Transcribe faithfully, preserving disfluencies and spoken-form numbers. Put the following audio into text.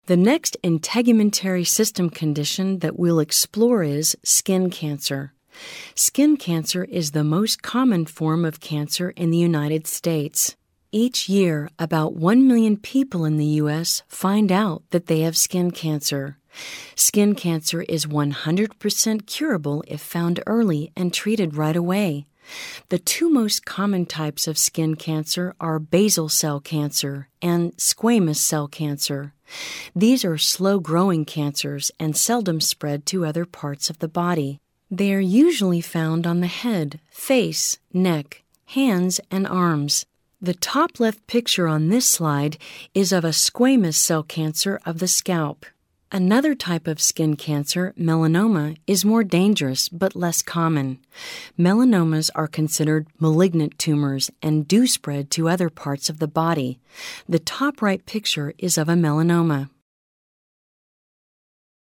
The next integumentary system condition that we'll explore is skin cancer. Skin cancer is the most common form of cancer in the United States. Each year, about one million people in the U S find out that they have skin cancer. Skin cancer is one hundred percent curable if found early and treated right away. The two most common types of skin cancer are basal cell cancer and squamous cell cancer. These are slow-growing cancers and seldom spread to other parts of the body. They are usually found on the head, face, neck, hands, and arms. The top left picture on this slide is of a squamous cell cancer of the scalp. Another type of skin cancer, melanoma, is more dangerous but less common. Melanomas are considered malignant tumors and do spread to other parts of the body. The top right picture is of a melanoma.